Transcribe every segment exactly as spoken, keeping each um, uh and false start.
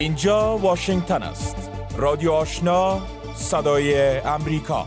اینجا واشنگتن است. رادیو آشنا، صدای امریکا.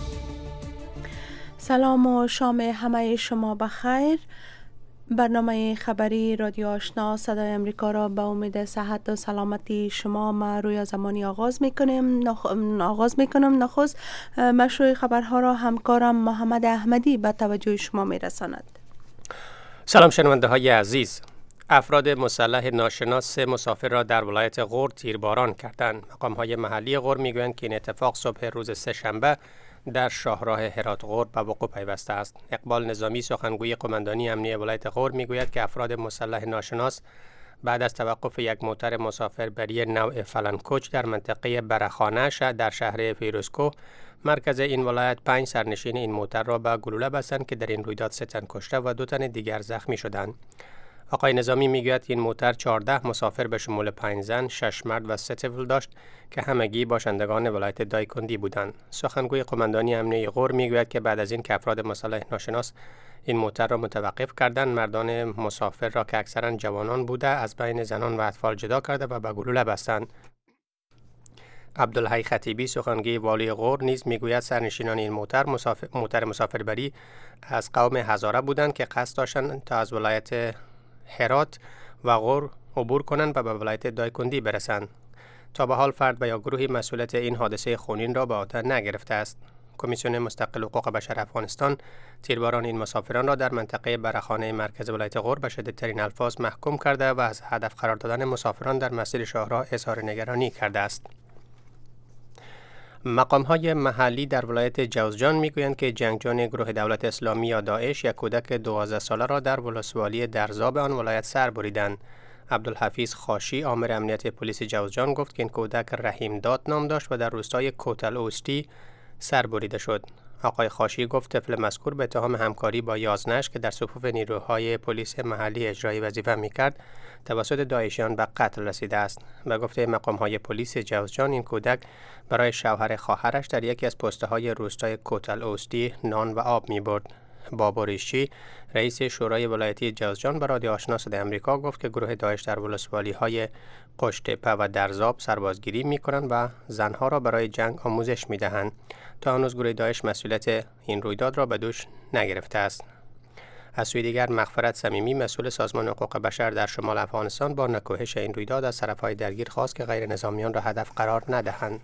سلام و شام همه شما بخیر. برنامه خبری رادیو آشنا صدای امریکا را به امید صحت و سلامتی شما ما روی زمانی آغاز میکنیم. نخ... آغاز میکنم نخست مشروع خبرها را همکارم محمد احمدی به توجه شما میرساند. سلام شنونده های عزیز. افراد مسلح ناشناس سه مسافر را در ولایت غور تیرباران کردند. مقام های محلی غور میگویند که این اتفاق صبح روز سه شنبه در شاهراه هرات غور به وقوع پیوسته است. اقبال نظامی سخنگوی قماندانی امنیه ولایت غور میگوید که افراد مسلح ناشناس بعد از توقف یک موتر مسافربری نوع فلنکوچ در منطقه برخانه در شهر فیروزکوه مرکز این ولایت پنج سرنشین این موتر را به گلوله بستند که در این رویداد سه تن کشته و دو تن دیگر زخمی شدند. آقای نظامی میگوید این موتر چهارده مسافر به شمول پنج زن، شش مرد و سه طفل داشت که همگی باشندگان ولایت دایکندی بودند. سخنگوی قماندانی امنیه غور میگوید که بعد از این که افراد مسلح ناشناس این موتر را متوقف کردند، مردان مسافر را که اکثرا جوانان بوده از بین زنان و اطفال جدا کرده و به گلوله بستند. عبدالحی خطیبی سخنگوی والی غور نیز میگوید سرنشینان این موتر مسافر موتر مسافربری از قوم هزاره بودند که قصد داشتند تا از ولایت هرات و غور عبور کنند و به ولایت دایکندی برسند. تا به حال فرد و یا گروهی مسئولیت این حادثه خونین را به عهده نگرفته است. کمیسیون مستقل حقوق بشر افغانستان تیرباران این مسافران را در منطقه برخانه مرکز ولایت غور به شدیدترین الفاظ محکوم کرده و از هدف قرار دادن مسافران در مسیر شاهراه اظهار نگرانی کرده است. مقام‌های محلی در ولایت جوزجان میگویند که جنگجویان گروه دولت اسلامی یا داعش یک کودک دوازده ساله را در ولسوالی درزاب آن ولایت سر بریدند. عبدالحفیظ خاشی آمر امنیت پلیس جوزجان گفت که این کودک رحیم داد نام داشت و در روستای کوتل اوستی سر بریده شد. آقای خاشی گفت طفل مذکور به اتهام همکاری با یازنش که در صفوف نیروهای پلیس محلی اجرای وظیفه میکرد توسط داعشیان به قتل رسیده است. به گفته مقام‌های پلیس جوزجان این کودک برای شوهر خواهرش در یکی از پست‌های روستای کوتل اوستی نان و آب می‌برد. بابا ریشی رئیس شورای ولایتی جوزجان به رادیو آشنا صدای امریکا گفت که گروه داعش در ولسوالی‌های قشت‌تپه و درزاب سربازگیری می‌کنند و زنها را برای جنگ آموزش می‌دهند. تا هنوز گروه داعش مسئولیت این رویداد را به دوش نگرفته است. از سوی دیگر مغفرت صمیمی مسئول سازمان حقوق بشر در شمال افغانستان با نکوهش این رویداد از طرف‌های درگیر خواست که غیر نظامیان را هدف قرار ندهند.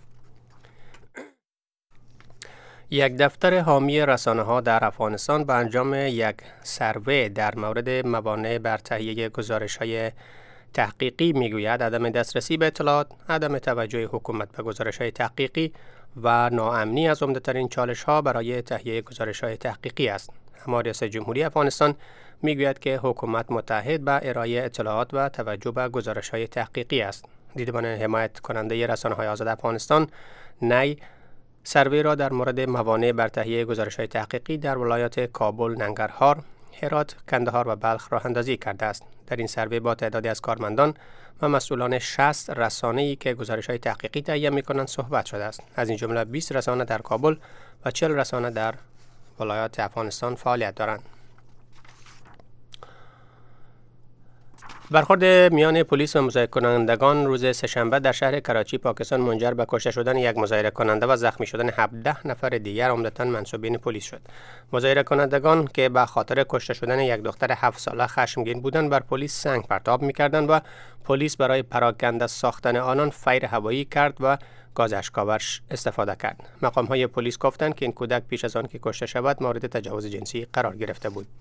یک دفتر حامی رسانه‌ها در افغانستان به انجام یک سروی در مورد موانع بر تهیه گزارش‌های تحقیقی میگوید عدم دسترسی به اطلاعات، عدم توجه حکومت به گزارش‌های تحقیقی و ناامنی از عمده‌ترین چالش‌ها برای تهیه گزارش‌های تحقیقی است. اما ریاست جمهوری افغانستان میگوید که حکومت متحد به ارائه اطلاعات و توجه به گزارش‌های تحقیقی است. دیدبان حمایت کننده رسانه‌های آزاد افغانستان نی سروی را در مورد موانع بر تهیه گزارش‌های تحقیقی در ولایات کابل، ننگرهار، هرات، کندهار و بلخ راه اندازی کرده است. در این سروی با تعدادی از کارمندان و مسئولان شصت رسانه‌ای که گزارش‌های تحقیقی تهیه می‌کنند صحبت شده است. از این جمله بیست رسانه در کابل و چهل رسانه در ولایات افغانستان فعالیت دارند. برخورد میان پلیس و مظاهره کنندگان روز سه‌شنبه در شهر کراچی پاکستان منجر به کشته شدن یک مظاهره کننده و زخمی شدن هفده نفر دیگر عمدتاً منسوبین پلیس شد. مظاهره کنندگان که به خاطر کشته شدن یک دختر هفت ساله خشمگین بودند بر پلیس سنگ پرتاب می‌کردند و پلیس برای پراکنده ساختن آنان فیر هوایی کرد و گاز اشک‌آور استفاده کرد. مقام‌های پلیس گفتند که این کودک پیش از آن که کشته شود مورد تجاوز جنسی قرار گرفته بود.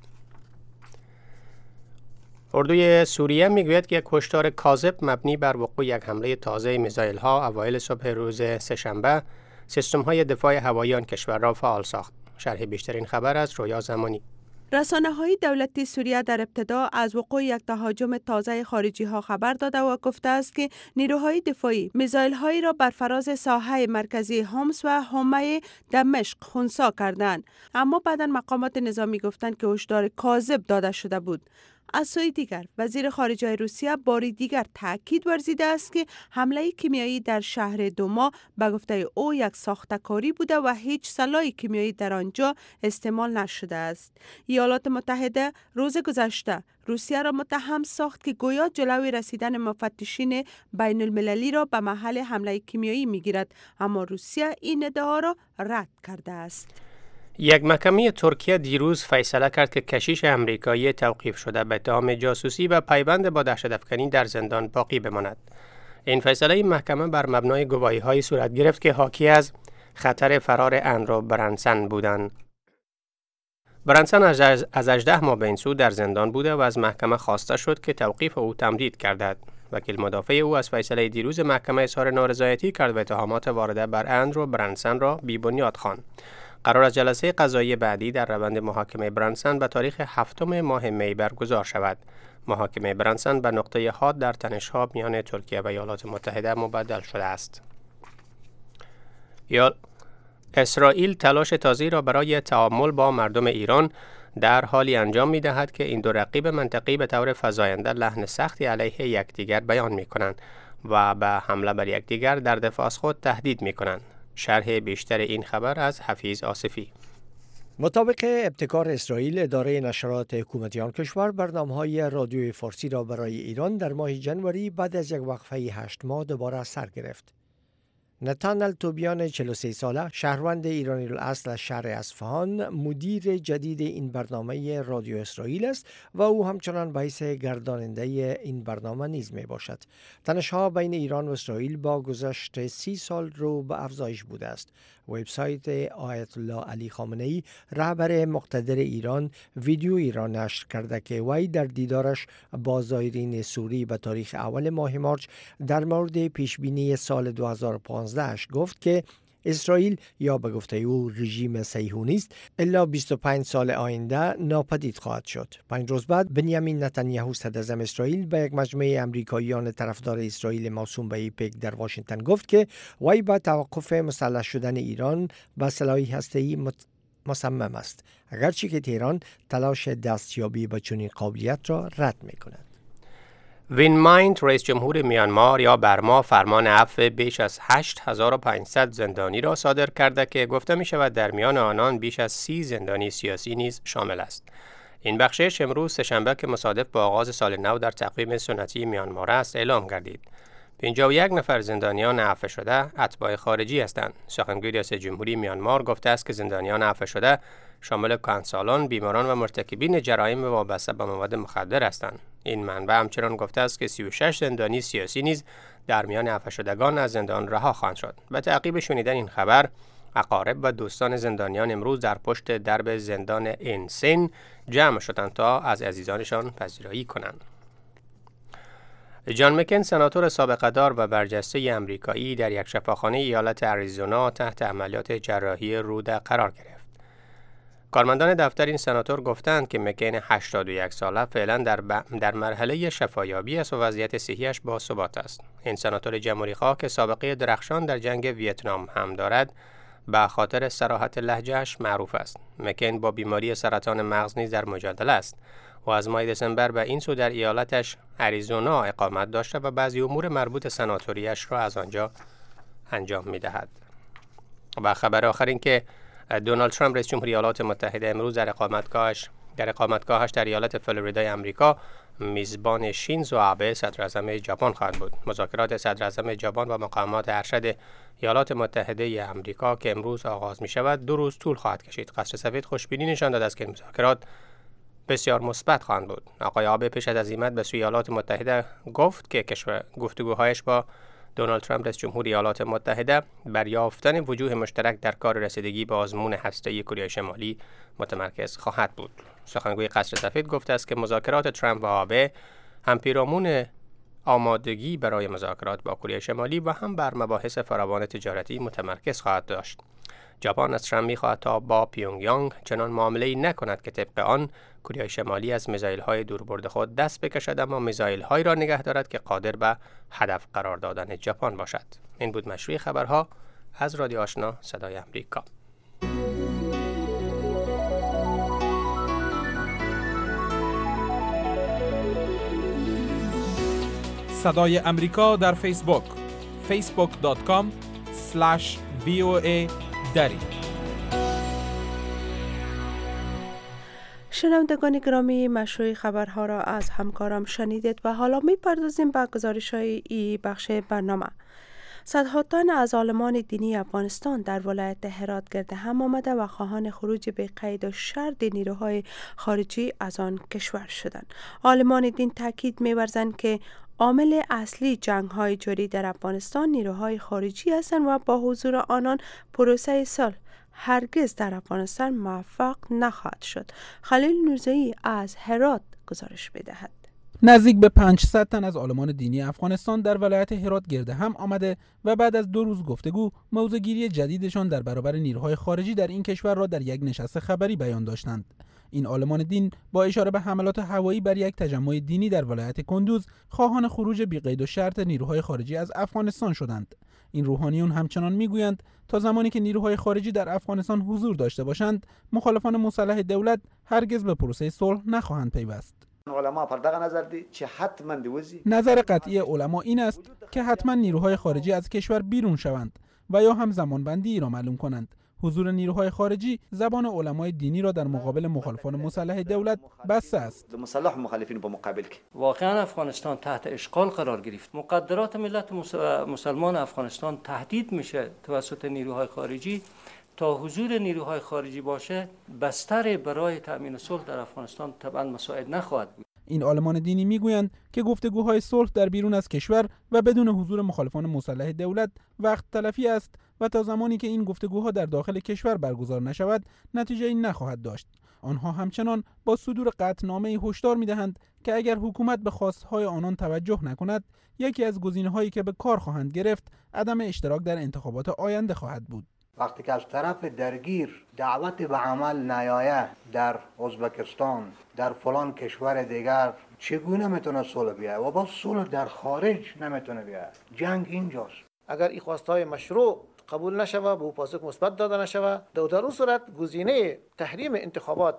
اردوی سوریه میگوید که یک هشدار کاذب مبنی بر وقوع یک حمله تازه میزایل ها اوایل صبح روز سه‌شنبه سیستم های دفاع هوایی آن کشور را فعال ساخت. شرح بیشتر این خبر از رویا زمانی. رسانه‌های دولتی سوریه در ابتدا از وقوع یک تهاجم تازه خارجی ها خبر داده و گفته است که نیروهای دفاعی میزایل هایی را بر فراز ساحه مرکزی حمص و حمه دمشق خنثی کردند. اما بعدا مقامات نظامی گفتند که هشدار کاذب داده شده بود. از سوی دیگر وزیر خارجه روسیه باری دیگر تاکید ورزیده است که حمله کیمیایی در شهر دوما به گفته او یک ساخته‌کاری بوده و هیچ سلاح کیمیایی در آنجا استعمال نشده است. ایالات متحده روز گذشته روسیه را متهم ساخت که گویا جلوی رسیدن مفتشین بین المللی را به محل حمله کیمیایی میگیرد، اما روسیه این ادعا را رد کرده است. یک محکمه ترکیه دیروز فیصله کرد که کشیش امریکایی توقیف شده به اتهام جاسوسی و پیوند با دهشت‌افکنی در زندان باقی بماند. این فیصله محکمه بر مبنای گواهی‌های صورت گرفت که حاکی از خطر فرار اندرو برانسون بودند. برانسون از هجده ماه به این سو در زندان بوده و از محکمه خواسته شد که توقیف او تمدید گردد. وکیل مدافع او از فیصله دیروز محکمه اظهار نارضایتی کرد و اتهامات وارده بر اندرو برانسون را بی‌بنیاد خواند. قرار است جلسه قضایی بعدی در روند محاکمه برانسون به تاریخ هفتم ماه می برگزار شود. محاکمه برانسون به نقطه حاد در تنش‌ها میان ترکیه و ایالات متحده مبدل شده است. یا اسرائیل تلاش تازه‌ای را برای تعامل با مردم ایران در حالی انجام می دهد که این دو رقیب منطقی به طور فزاینده لحن سختی علیه یکدیگر بیان می کنند و به حمله بر یکدیگر در دفاع از خود تهدید می کنند. شرح بیشتر این خبر از حفیظ آصفی. مطابق ابتکار اسرائیل، اداره نشرات حکومتی آن کشور برنامه‌های رادیوی فارسی را برای ایران در ماه جنوری بعد از یک وقفه هشت ماه دوباره سر گرفت. نتانل توبیان چهل و سه ساله، شهروند ایرانی الاصل از شهر اصفهان، مدیر جدید این برنامه رادیو اسرائیل است و او همچنان به حیث گرداننده این برنامه نیز می باشد. تنش‌ها بین ایران و اسرائیل با گذشت سی سال رو به افزایش بوده است. وبسایت آیت الله علی خامنه‌ای، رهبر مقتدر ایران، ویدیویی را نشر کرده که وی در دیدارش با زایرین سوری به تاریخ اول ماه مارچ در مورد پیشبینی سال دو هزار و پانزده گفت که اسرائیل یا به گفته او رژیم صهیونیست الا بیست و پنج سال آینده ناپدید خواهد شد. پنج روز بعد بنیامین نتانیاهو صدراعظم اسرائیل به یک مجمع امریکاییان طرفدار اسرائیل موسوم به ایپک در واشنگتن گفت که وی با توقف مسلح شدن ایران به سلاح هسته‌ای مصمم است، اگرچه که تهران تلاش دستیابی به چنین قابلیت را رد می‌کند. وین ماینت، رئیس جمهور میانمار یا برما، فرمان عفو بیش از هشت هزار و پانصد زندانی را صادر کرده که گفته می شود در میان آنان بیش از سی زندانی سیاسی نیز شامل است. این بخشش امروز سه‌شنبه که مصادف با آغاز سال نو در تقویم سنتی میانمار است اعلام گردید. پنجاه و یک نفر زندانیان عفو شده اتباع خارجی هستند. سخنگوی ریاست جمهوری میانمار گفته است که زندانیان عفو شده شامل کهنسالان، بیماران و مرتکبین جرایم وابسته به مواد مخدر هستند. این منبع همچنان گفته است که سی و شش زندانی سیاسی نیز در میان عفو شدگان از زندان رها خواهند شد. به تعقیب شنیدن این خبر، اقارب و دوستان زندانیان امروز در پشت درب زندان انسین جمع شدند تا از عزیزانشان پذیرایی کنند. جان مکن، سناتور سابقه‌دار و برجسته آمریکایی، در یک شفاخانه ایالت اریزونا تحت عملیات جراحی روده قرار گرفت. کارمندان دفتر این سناتور گفتند که مکن هشتاد و یک ساله فعلا در, ب... در مرحله شفایابی است و وضعیت صحیش با ثبات است. این سناتور جمهوری‌خواه که سابقه درخشان در جنگ ویتنام هم دارد، به خاطر صراحت لهجه‌اش معروف است. مکن با بیماری سرطان مغز نیز در مجادله است و از ماه دسامبر به این سو در ایالتش اریزونا اقامت داشته و بعضی امور مربوط سناتوریش را از آنجا انجام می‌دهد. و خبر آخر این که دونالد ترامپ رئیس جمهوری ایالات متحده امروز در اقامتگاهش در اقامتگاهش در ایالت فلوریدای آمریکا میزبان شینزو آبه صدراعظم ژاپن خواهد بود. مذاکرات صدراعظم ژاپن و مقامات ارشد ایالات متحده آمریکا که امروز آغاز می شود دو روز طول خواهد کشید. قصر سفید خوشبینی نشان داده است که مذاکرات بسیار مثبت خواهند بود. آقای آبه پیش از عزیمت به سوی ایالات متحده گفت که کشور گفتگوهایش با دونالد ترامپ رئیس جمهوری ایالات متحده بر یافتن وجوه مشترک در کار رسیدگی به آزمون هسته‌ای کره شمالی متمرکز خواهد بود. سخنگوی قصر سفید گفته است که مذاکرات ترامپ و آبه هم پیرامون آمادگی برای مذاکرات با کره شمالی و هم بر مباحث فراوان تجارتی متمرکز خواهد داشت. ژاپن از ترامپ می‌خواهد تا با پیونگ یانگ چنان معامله‌ای نکند که طبق آن کره شمالی از میزایل‌های دوربرد خود دست بکشد، اما میزایل‌هایی را نگه دارد که قادر به هدف قرار دادن ژاپن باشد. این بود مشروع خبرها از رادیو آشنا صدای آمریکا. صدای امریکا در فیسبوک فیسبوک دات کام اسلش وی او ای دری. شنوندگان گرامی، مشروع خبرها را از همکارم شنیدید و حالا می پردازیم به گزارش های ای بخش برنامه. صدها تن از عالمان دینی افغانستان در ولایت هرات گرد هم آمده و خواهان خروج به قید و شرط نیروهای خارجی از آن کشور شدند. عالمان دین تاکید می‌ورزند که عامل اصلی جنگ های جاری در افغانستان نیروهای خارجی هستند و با حضور آنان پروسه صلح هرگز در افغانستان موفق نخواهد شد. خلیل نورزایی از هرات گزارش می‌دهد. نزدیک به پانصد تن از عالمان دینی افغانستان در ولایت هرات گرد هم آمده و بعد از دو روز گفتگو موضع‌گیری جدیدشان در برابر نیروهای خارجی در این کشور را در یک نشست خبری بیان داشتند. این عالمان دین با اشاره به حملات هوایی بر یک تجمع دینی در ولایت کندوز خواهان خروج بی قید و شرط نیروهای خارجی از افغانستان شدند. این روحانیون همچنان میگویند تا زمانی که نیروهای خارجی در افغانستان حضور داشته باشند، مخالفان مسلح دولت هرگز به پروسه صلح نخواهند پیوست. علما پر دغه نظر دی چې حتما دی وزي. نظر قطعی علما این است که حتما نیروهای خارجی از کشور بیرون شوند و یا هم زمانبندی را معلوم کنند. حضور نیروهای خارجی زبان علمای دینی را در مقابل مخالفان مسلح دولت بسته است. مسلح مخالفین به مقابل که واقعا افغانستان تحت اشغال قرار گرفت. مقدرات ملت مسلمان افغانستان تهدید میشه توسط نیروهای خارجی. تا حضور نیروهای خارجی باشه بستر برای تأمین صلح در افغانستان طبعا مساعد نخواهد بود. این عالمان دینی میگویند که گفتگوهای صلح در بیرون از کشور و بدون حضور مخالفان مسلح دولت وقت تلفی است و تا زمانی که این گفتگوها در داخل کشور برگزار نشود نتیجه‌ای نخواهد داشت. آنها همچنان با صدور قطعنامه‌ای هشدار می‌دهند که اگر حکومت به خواستهای آنان توجه نکند، یکی از گزینه‌هایی که به کار خواهند گرفت عدم اشتراک در انتخابات آینده خواهد بود. وقتی که از طرف درگیر دعوت به عمل نیاید در ازبکستان، در فلان کشور دیگر، چگونه میتونه صلح بیاید؟ و با صلح در خارج نمیتونه بیاید. جنگ اینجاست. اگر این خواستهای مشروع قبول نشوه، به پاسخ مثبت داده نشوه، در اون صورت گزینه تحریم انتخابات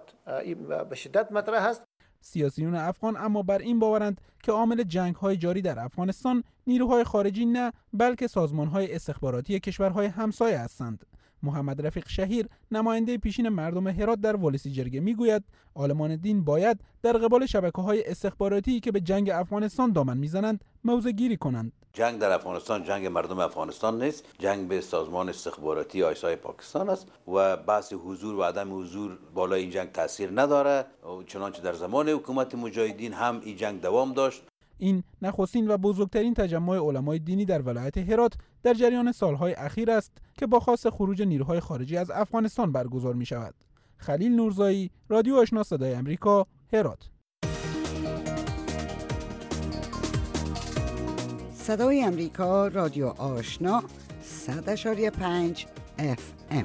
به شدت مطرح است. سیاسیون افغان اما بر این باورند که عامل جنگ‌های جاری در افغانستان نیروهای خارجی نه بلکه سازمان‌های استخباراتی کشورهای همسایه هستند. محمد رفیق شهیر نماینده پیشین مردم هرات در والسی جرگه میگوید عالمان دین باید در قبال شبکه‌های استخباراتی که به جنگ افغانستان دامن میزنند موضع گیری کنند. جنگ در افغانستان جنگ مردم افغانستان نیست، جنگ به سازمان استخباراتی آیسای پاکستان است و بحث حضور و عدم حضور بالای این جنگ تاثیر نداره. چنانچه در زمان حکومت مجاهدین هم این جنگ دوام داشت. این نخستین و بزرگترین تجمع علمای دینی در ولایت هرات در جریان سالهای اخیر است که با خواست خروج نیروهای خارجی از افغانستان برگزار می شود. خلیل نورزایی، رادیو آشنا صدای امریکا، هرات. صدای امریکا، رادیو آشنا، صد و پنج اف ام.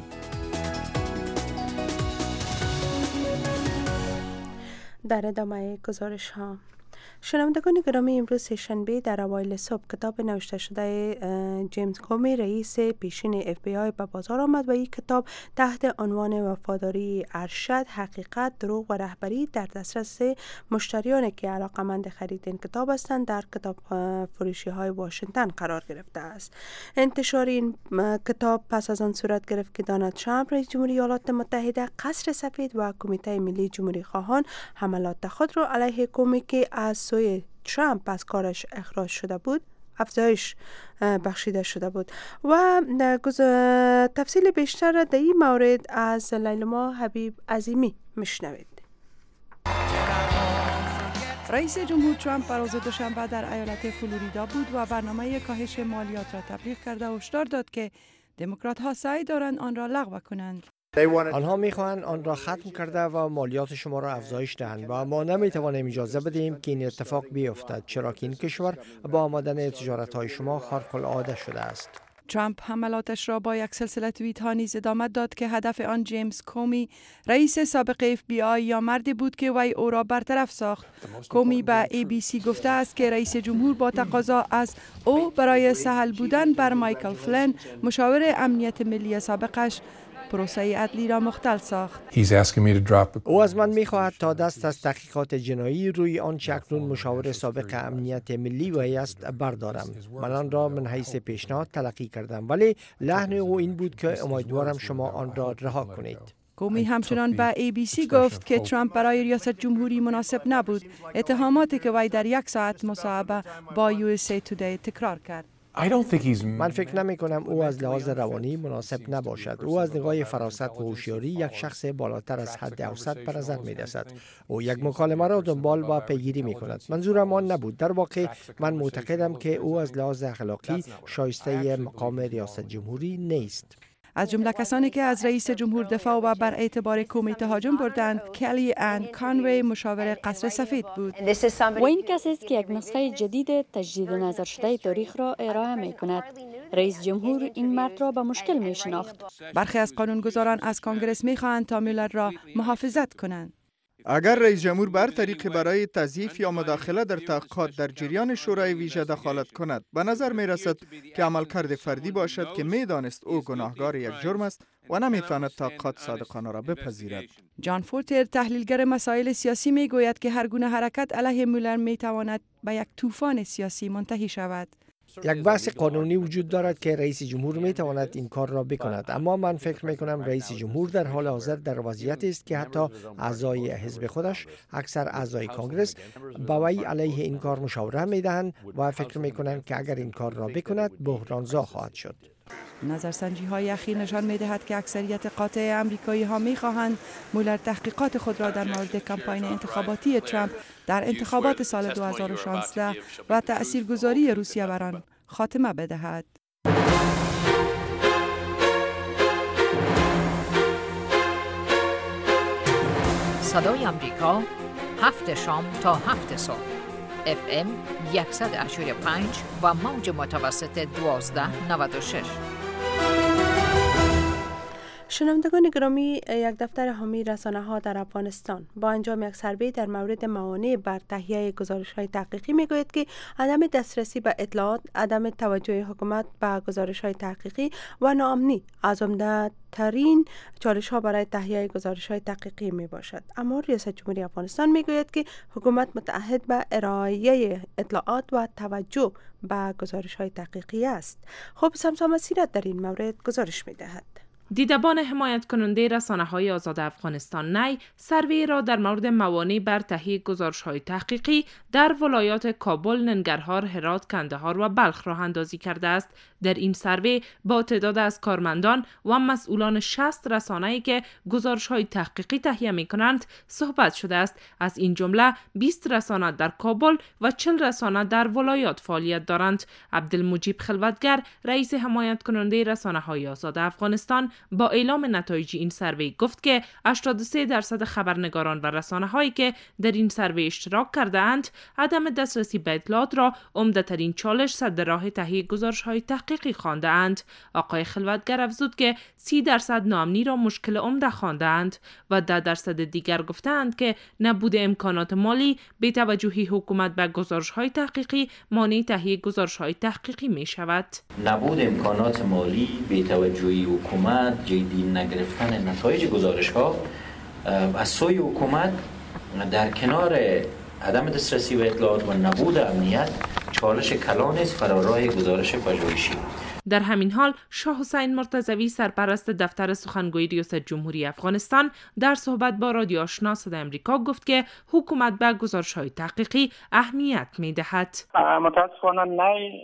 در ادامه گزارش ها، شنوندگان گرامی، امروز سه‌شنبه در اوایل صبح کتاب نوشته شده جیمز کومی رئیس پیشین اف بی آی به بازار آمد و این کتاب تحت عنوان وفاداری ارشد، حقیقت، دروغ و رهبری در دسترس مشتریانی که علاقمند خرید این کتاب هستند در کتاب فروشی های واشنگتن قرار گرفته است. انتشار این کتاب پس از آن صورت گرفت که دونالد ترامپ رئیس جمهوری ایالات متحده قصر سفید و کمیته ملی جمهوری خواهان حملات خود را علیه کومی که از سوی ترامپ از کارش اخراج شده بود افزایش بخشیده شده بود و تفصیل بیشتر در این مورد از لیلما حبیب عظیمی میشنوید. رئیس جمهور ترامپ بر روز دوشنبه در ایالت فلوریدا بود و برنامه کاهش مالیات را تبلیغ کرده و هشدار داد که دموکرات ها سعی دارند آن را لغو کنند. آنها میخواهند آن را ختم کرده و مالیات شما را افزایش دهند و ما نمیتوانیم اجازه بدهیم که این اتفاق بیفتد، چرا که این کشور با آمدن تجارت‌های شما خارق العاده شده است. ترامپ حملاتش را با یک سلسله توییت ها نیز ادامه داد که هدف آن جیمز کومی رئیس سابق اف بی آی یا مردی بود که وی او را برطرف ساخت. کومی به ای بی سی گفته است که رئیس جمهور با تقاضا از او برای سهل بودن بر مایکل فلین مشاور امنیت ملی سابقش پروسه عدلی را مختل ساخت. او از من می‌خواهد تا دست از تحقیقات جنایی روی آنچه اکنون مشاور سابق امنیت ملی وی است بردارم. من آن را من حیث پیشنهاد تلقی کردم، ولی لحن او این بود که امیدوارم شما آن را رها کنید. کومی همچنان به ای بی سی گفت که ترامپ برای ریاست جمهوری مناسب نبود. اتهاماتی که وی در یک ساعت مصاحبه با یو اس ای تودی تکرار کرد. من فکر نمی کنم او از لحاظ روانی مناسب نباشد. او از نگاه فراست و هوشیاری یک شخص بالاتر از حد اوسط به نظر می رسد. او یک مکالمه را دنبال و پیگیری می کند. منظورم آن نبود. در واقع من معتقدم که او از لحاظ اخلاقی شایسته مقام ریاست جمهوری نیست. از جمله کسانی که از رئیس جمهور دفاع و بر اعتبار کومی تهاجم بردند، کلی ان کانوی مشاور قصر سفید بود. و این کسی است که یک نسخه جدید تجدید نظر شده تاریخ را ارائه می کند. رئیس جمهور این مرد را به مشکل می شناخت. برخی از قانونگذاران از کانگرس می خواهند تا میلر را محافظت کنند. اگر رئیس جمهور بر طریق برای تضعیف یا مداخله در تحقیقات در جریان شورای ویژه دخالت کند، به نظر می رسد که عملکرد فردی باشد که می دانست او گناهکار یک جرم است و نمی تواند تحقیقات صادقانه را بپذیرد. جان فورتر، تحلیلگر مسائل سیاسی، می گوید که هر گونه حرکت علیه میلر می تواند به یک طوفان سیاسی منتهی شود. یک بحث قانونی وجود دارد که رئیس جمهور می تواند این کار را بکند، اما من فکر می کنم رئیس جمهور در حال حاضر در وضعیتی است که حتی اعضای حزب خودش، اکثر اعضای کانگرس، با وی علیه این کار مشاوره می دهند و فکر می کنند که اگر این کار را بکند بحرانزا خواهد شد. نظرسنجی های اخیر نشان می دهد که اکثریت قاطع امریکایی ها می خواهند مولر تحقیقات خود را در مورد کمپاین انتخاباتی ترامپ در انتخابات سال دو هزار و شانزده و تاثیرگذاری روسیه بر آن خاتمه بدهد. صدای امریکا، هفت شام تا هفت صبح، اف ام صد و هشت و پنج و موج متوسط دوازده نود و شش. شنوندگان گرامی، یک دفتر حامی رسانه ها در افغانستان با انجام یک سروی در مورد موانع بر تهیه گزارش های تحقیقی می گوید که عدم دسترسی به اطلاعات، عدم توجه حکومت به گزارش های تحقیقی و ناامنی از عمده ترین چالش ها برای تهیه گزارش های تحقیقی می باشد. اما ریاست جمهوری افغانستان می گوید که حکومت متعهد به ارائه اطلاعات و توجه به گزارش های تحقیقی است. خب سمسام سیرت در این مورد گزارش می دهد. دیدبان حمایت کننده رسانه های آزاد افغانستان نی سروی را در مورد موانع بر تهیه گزارش های تحقیقی در ولایات کابل، ننگرهار، هرات، کندهار و بلخ راه اندازی کرده است. در این سروی با تعداد از کارمندان و مسئولان شصت رسانه‌ای که گزارش های تحقیقی تهیه می کنند صحبت شده است. از این جمله بیست رسانه در کابل و چهل رسانه در ولایات فعالیت دارند. عبدالمجیب خلوتگر، رئیس حمایت کننده رسانه های آزاد افغانستان، با اعلام نتایج این سروی گفت که هشتاد و سه درصد خبرنگاران و رسانه هایی که در این سروی اشتراک کرده اند عدم دسترسی به اطلاعات را عمده ترین چالش سد راه تهیه گزارش های تحقیقی خوانده اند. آقای خلوتگر افزود که سی درصد ناامنی را مشکل عمده خوانده اند و ده درصد دیگر گفتند که نبود امکانات مالی، بی‌توجهی حکومت به گزارش های تحقیقی مانع تهیه گزارش های تحقیقی می شود. نبود امکانات مالی، بی‌توجهی حکومت، جدی نگرفتن نتایج گزارش ها از سوی حکومت در کنار عدم دسترسی به اطلاعات و نبود امنیت چالش کلان است فراراه گزارش پژوهشی. در همین حال شاه حسین مرتضوی، سرپرست دفتر سخنگوی ریاست جمهوری افغانستان، در صحبت با رادیو آشنا صدای امریکا گفت که حکومت به گزارش‌های تحقیقی اهمیت می‌دهد. متاسفانه نه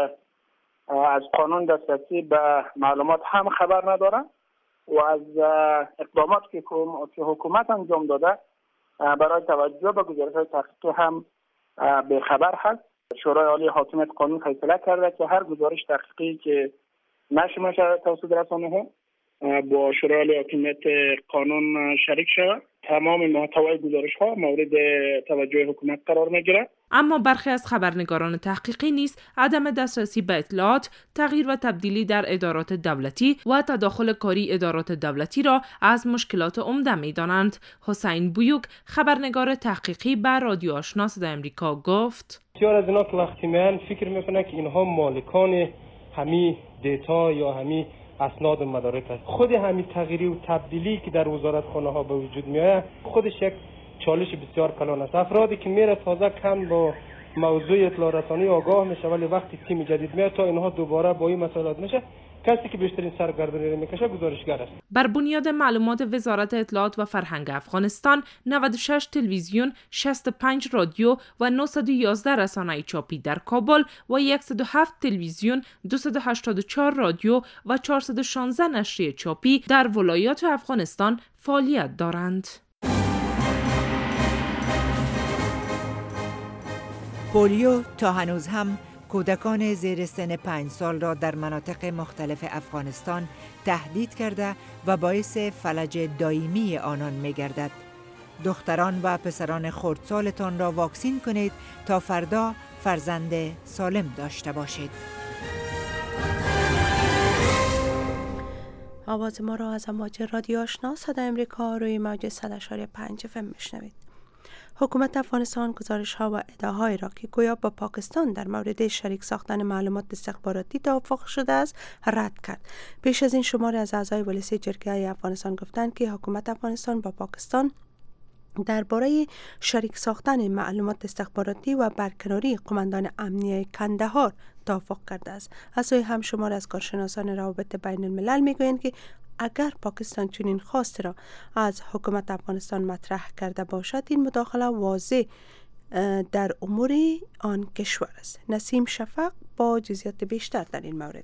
از قانون دسترسی به معلومات هم خبر نداره و از اقدامات که حکومت انجام داده برای توجه به گزارش‌های تحقیقی هم به خبر هست. شورای عالی حاکمیت قانون فیصله کرده که هر گزارش تحقیقی که نشر میشه توسط رسانه‌ها با شورای عالی حاکمیت قانون شریک شود. تمام محتوای گزارش‌ها مورد توجه حکومت قرار می‌گیرد. اما برخی از خبرنگاران تحقیقی نیز عدم دسترسی به اطلاعات، تغییر و تبدیلی در ادارات دولتی و تداخل کاری ادارات دولتی را از مشکلات عمده می‌دانند. حسین بویوک، خبرنگار تحقیقی بر رادیو آشنا صدای امریکا گفت: بسیار از اینا که وقتی میان فکر میکنه که اینها مالکان همی دیتا یا همی اسناد و مدارک است. خود همین تغییری و تبدیلی که در وزارتخانه ها به وجود میآید خودش یک چالش بسیار کلان است. افرادی که میره تازه کم با موضوع اطلاع رسانی آگاه میشه، ولی وقتی تیم جدید میاد تا اینها دوباره با این مسائلات میشه، کسی که بیشترین سرگردانی رو میکشه گزارشگر است. بر بنیاد معلومات وزارت اطلاعات و فرهنگ افغانستان، نود و شش تلویزیون، شصت و پنج رادیو و نهصد و یازده رسانه چاپی در کابل و صد و هفت تلویزیون، دویست و هشتاد و چهار رادیو و چهارصد و شانزده نشریه چاپی در ولایات افغانستان فعالیت دارند. پولیو تا هنوز هم کودکان زیر سن پنج سال را در مناطق مختلف افغانستان تهدید کرده و باعث فلج دائمی آنان می گردد. دختران و پسران خردسالتان را واکسین کنید تا فردا فرزند سالم داشته باشید. آواز ما را از امواج رادیو آشنا صدای امریکا روی موج صد و پنج اف ام میشنوید. حکومت افغانستان گزارش‌ها و ادعاهایی را که گویا با پاکستان در مورد شریک ساختن معلومات استخباراتی توافق شده است رد کرد. پیش از این شماری از اعضای ولسی جرگه افغانستان گفتند که حکومت افغانستان با پاکستان درباره شریک ساختن معلومات استخباراتی و برکناری قماندان امنیه کندهار توافق کرده است. از سوی هم شمار از کارشناسان روابط بین الملل میگویند که اگر پاکستان چنین خواست را از حکومت افغانستان مطرح کرده باشد، این مداخله واضح در امور آن کشور است. نسیم شفق با جزئیات بیشتر در این مورد.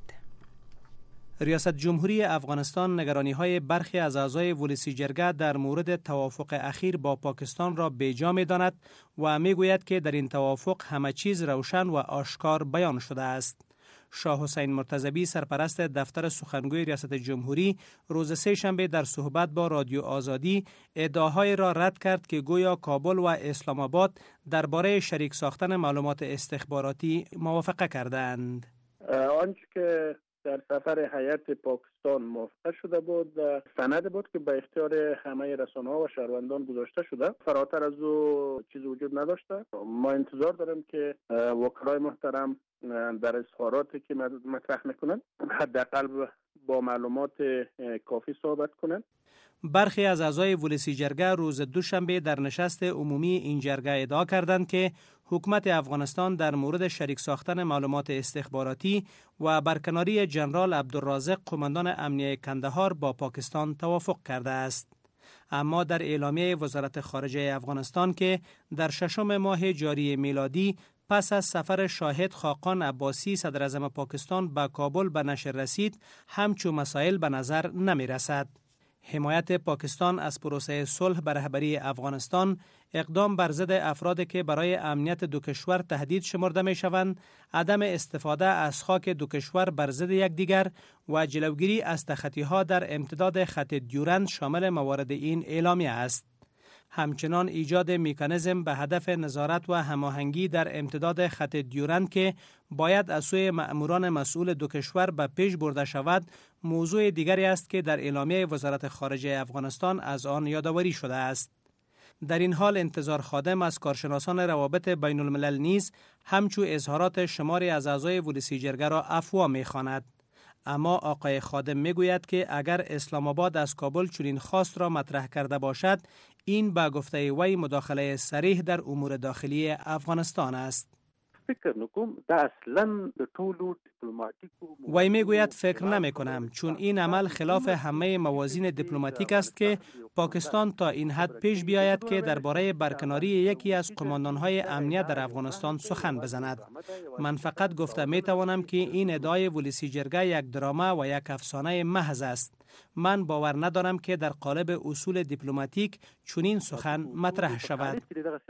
ریاست جمهوری افغانستان نگرانی‌های برخی از اعضای ولسی جرگه در مورد توافق اخیر با پاکستان را بیجا می‌داند و می‌گوید که در این توافق همه چیز روشن و آشکار بیان شده است. شاه حسین مرتضوی سرپرست دفتر سخنگوی ریاست جمهوری روز سه شنبه در صحبت با رادیو آزادی ادعاهای را رد کرد که گویا کابل و اسلام آباد درباره شریک ساختن معلومات استخباراتی موافقه کردند. آنچه که در سفر هیئت پاکستان موافقه شده بود سند بود که به اختیار همه رسانه‌ها و شهروندان گذاشته شده. فراتر از او چیز وجود نداشته. ما انتظار داریم که وکلای محترم در اظهاراتی که مطرح میکنن حداقل با معلومات کافی صحبت کنن. برخی از اعضای ولسی جرگه روز دوشنبه در نشست عمومی این جرگه ادعا کردند که حکومت افغانستان در مورد شریک ساختن معلومات استخباراتی و برکناری جنرال عبدالرازق قماندان امنیه کندهار با پاکستان توافق کرده است. اما در اعلامیه وزارت خارجه افغانستان که در ششم ماه جاری میلادی پس از سفر شاهد خاقان عباسی صدر اعظم پاکستان به کابل به نشر رسید، همچون مسائل به نظر نمی رسد. حمایت پاکستان از پروسه صلح به رهبری افغانستان، اقدام بر ضد افرادی که برای امنیت دو کشور تهدید شمرده می شوند، عدم استفاده از خاک دو کشور بر ضد یکدیگر و جلوگیری از تخطی‌ها در امتداد خط دیورند شامل موارد این اعلامیه است. همچنان ایجاد مکانیزم به هدف نظارت و هماهنگی در امتداد خط دیورند که باید از سوی مأموران مسئول دو کشور به پیش برده شود، موضوع دیگری است که در اعلامیه وزارت خارجه افغانستان از آن یادآوری شده است. در این حال انتظار خادم از کارشناسان روابط بین الملل نیز همچو اظهارات شماری از اعضای ولسی جرگه را افوا می‌خواند. اما آقای خادم میگوید که اگر اسلام آباد از کابل چنین خواست را مطرح کرده باشد، این به گفته وی مداخله صریح در امور داخلی افغانستان است. فکر نکوم دا اصلا د ټولو دیپلماتیکو وی میگوید فکر نمی کنم، چون این عمل خلاف همه موازین دیپلماتیک است که پاکستان تا این حد پیش بیاید که درباره برکناری یکی از قماندانهای امنیت در افغانستان سخن بزند. من فقط گفته می توانم که این ادعای ولسی جرگه یک درامه و یک افسانه محض است. من باور ندارم که در قالب اصول دیپلماتیک چنین سخن مطرح شود.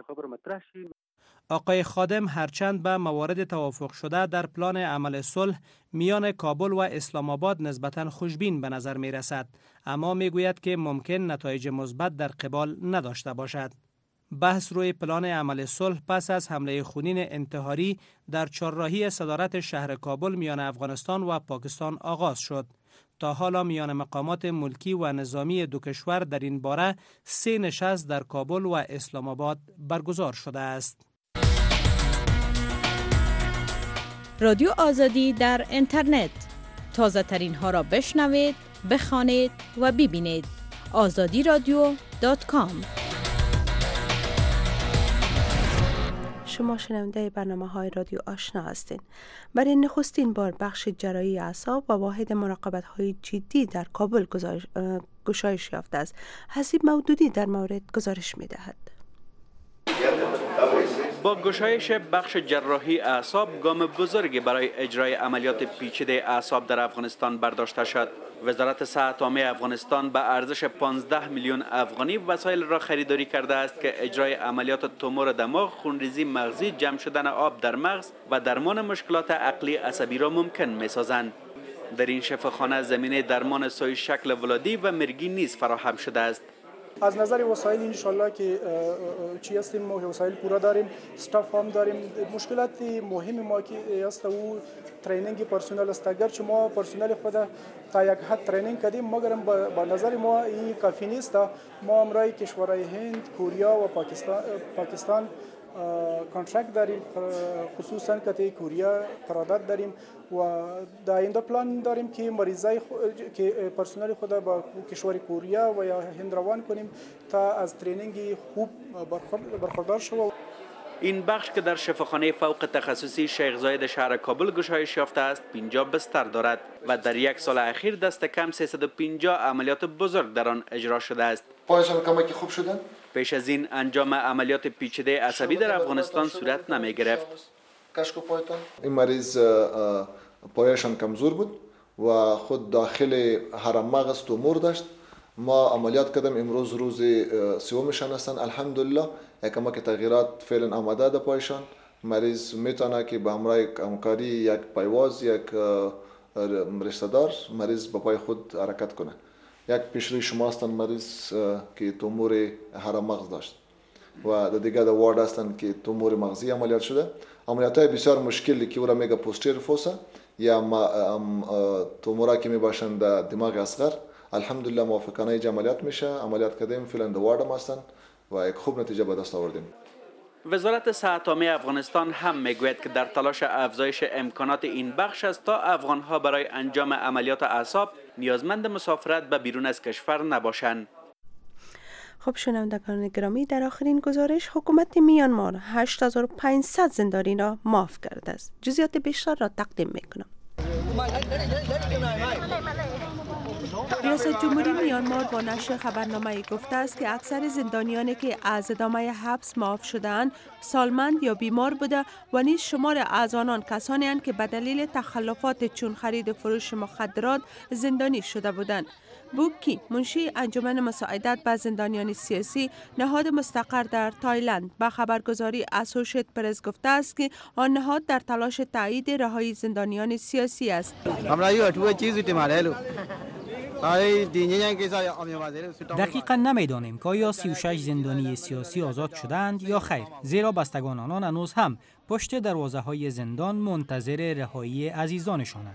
آقای خادم هرچند به موارد توافق شده در پلان عمل صلح میان کابل و اسلام آباد نسبتاً خوشبین به نظر می رسد، اما می گوید که ممکن نتایج مثبت در قبال نداشته باشد. بحث روی پلان عمل صلح پس از حمله خونین انتحاری در چهارراهی صدارت شهر کابل میان افغانستان و پاکستان آغاز شد. تا حالا میان مقامات ملکی و نظامی دو کشور در این باره سه نشست در کابل و اسلام آباد برگزار شده است. رادیو آزادی در اینترنت تازه ترین ها را بشنوید، بخوانید و ببینید. آزادی رادیو دات کام. شما شنونده برنامه های رادیو آشنا هستید. برای نخستین بار بخش جراحی اعصاب و واحد مراقبت های جدی در کابل گشایش یافته است. حسیب مودودی در مورد گزارش می دهد. با گشایش بخش جراحی اعصاب گام بزرگی برای اجرای عملیات پیچیده اعصاب در افغانستان برداشته شد. وزارت صحت عامه افغانستان به ارزش پانزده میلیون افغانی وسایل را خریداری کرده است که اجرای عملیات تومور دماغ، خونریزی مغزی، جمع شدن آب در مغز و درمان مشکلات عقلی عصبی را ممکن می‌سازند. در این شفاخانه زمینه درمان سوی شکل ولادی و مرگی نیز فراهم شده است. از نظر وسایل انشالله که چی هستیم ما وسایل پورا داریم، استاف هم داریم. مشکلات مهم ما که است او ترینینگ پرسنل است. اگرچه ما پرسنل خود تا یک حد ترینینگ کردیم مگر با نظر ما این کافی نیست. ما امرای کشورهای هند، کوریا و پاکستان پاکستان کانترکت داریم، خصوصا که کوریا قرارداد داریم و در آینده پلان داریم که مریضای که پرسنل خود با کشور کوریا و یا هند روان کنیم تا از ترینینگ خوب برخوردار شود. این بخش که در شفاخانه فوق تخصصی شیخ زاید شهر کابل گشایش یافته است، پنجاه بستر دارد و در یک سال اخیر دست کم سیصد و پنجاه عملیات بزرگ در آن اجرا شده است. پایشان کمکی خوب شدن؟ پیش از این انجام عملیات پیچیده عصبی در افغانستان صورت نمی گرفت. این مریض پایشان کمزور بود و خود داخل حرم مغز تومور داشت. ما عملیات کردم، امروز روز سومشان هستند. الحمدلله یک کمک تغییرات فعلا آمده در پایشان. مریض میتونه که به همراه همکاری یک پایواز، یک رشته دار مریض به پای خود حرکت کنه. یک پیشروی شما هستند مریض که تومور حرم مغز داشت و در دیگه در وارد هستند که تومور مغزی عملیات شده. عملیات های بسیار مشکلی که او را میگه پوستیر فوسا یا تومورا که میباشند در دماغ اصغر، الحمدلله موافقانه عملیات میشه. عملیات کردیم، فعلا در وارد هستند و یک خوب نتیجه به دست آوردیم. وزارت صحت عامه افغانستان هم میگوید که در تلاش افزایش امکانات این بخش است تا افغانها برای انجام عملیات اعصاب نیازمند مسافرت به بیرون از کشور نباشند. خب شنوندگان گرامی، در آخرین گزارش حکومت میانمار هشت هزار و پانصد زندانی را معاف کرده است. جزئیات بیشتر را تقدیم میکنم. ریاست جمهوری میانمار با نشر خبرنامه‌ای گفته است که اکثر زندانیانی که از ادامه حبس معاف شده‌اند سالمند یا بیمار بوده و نیز شمار از آنان کسانی اند که به دلیل تخلفات چون خرید و فروش مخدرات زندانی شده بودند. بوکی منشی انجمن مساعدت به زندانیان سیاسی نهاد مستقر در تایلند به خبرگزاری اسوشیت پرس گفته است که آن نهاد در تلاش تایید رهایی زندانیان سیاسی است. دقیقا نمیدانیم که آیا سی و شش زندانی سیاسی آزاد شدند یا خیر، زیرا بستگان آنان هنوز هم پشت دروازه های زندان منتظر رهایی عزیزانشانند.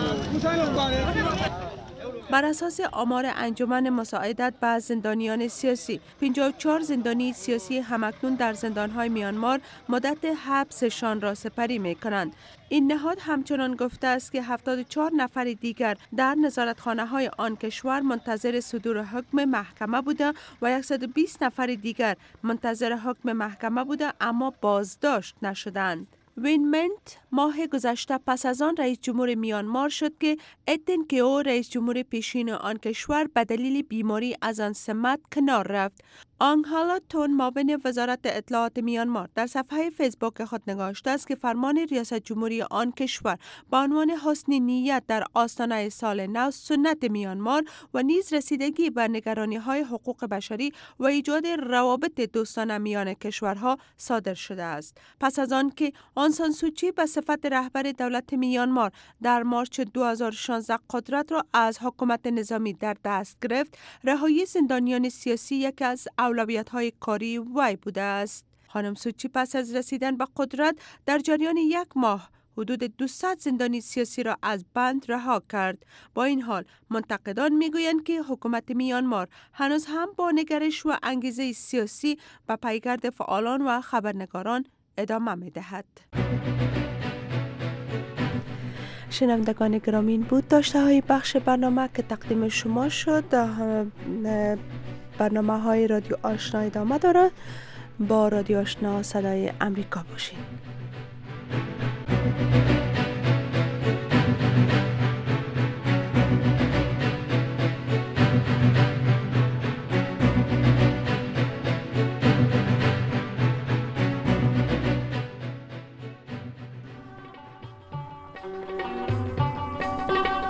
بر اساس آمار انجمن مساعدت به زندانیان سیاسی، پنجاه و چهار زندانی سیاسی همکنون در زندانهای میانمار مدت حبسشان را سپری می کنند. این نهاد همچنان گفته است که هفتاد و چهار نفر دیگر در نظارتخانه های آن کشور منتظر صدور حکم محکمه بوده و صد و بیست نفر دیگر منتظر حکم محکمه بوده اما بازداشت نشدند. وین منت ماه گذشته پس از آن رئیس جمهور میانمار شد که ادن کیو رئیس جمهور پیشین آن کشور به دلیل بیماری از آن سمت کنار رفت. آنگهالا تون معاون وزارت اطلاعات میانمار در صفحه فیسبوک خود نگاشته است که فرمان ریاست جمهوری آن کشور با عنوان حسن نیت در آستانه سال نو سنت میانمار و نیز رسیدگی به نگرانی های حقوق بشری و ایجاد روابط دوستانه میان کشورها صادر شده است. پس از آن که آن سان سوچی به صفت رهبر دولت میانمار در مارچ دو هزار و شانزده قدرت را از حکومت نظامی در دست گرفت، رهایی زندانیان سیاسی یکی از اولویت‌های کاری وی بوده است. خانم سوچی پس از رسیدن به قدرت در جریان یک ماه حدود دویست زندانی سیاسی را از بند رها کرد. با این حال منتقدان میگویند که حکومت میانمار هنوز هم با نگرش و انگیزه سیاسی به پیگرد فعالان و خبرنگاران ادامه می‌دهد. شنوندگان گرامین بود داشته های بخش برنامه که تقدیم شما شد. برنامه های رادیو آشنا ادامه دارد. با رادیو آشنا صدای امریکا باشید.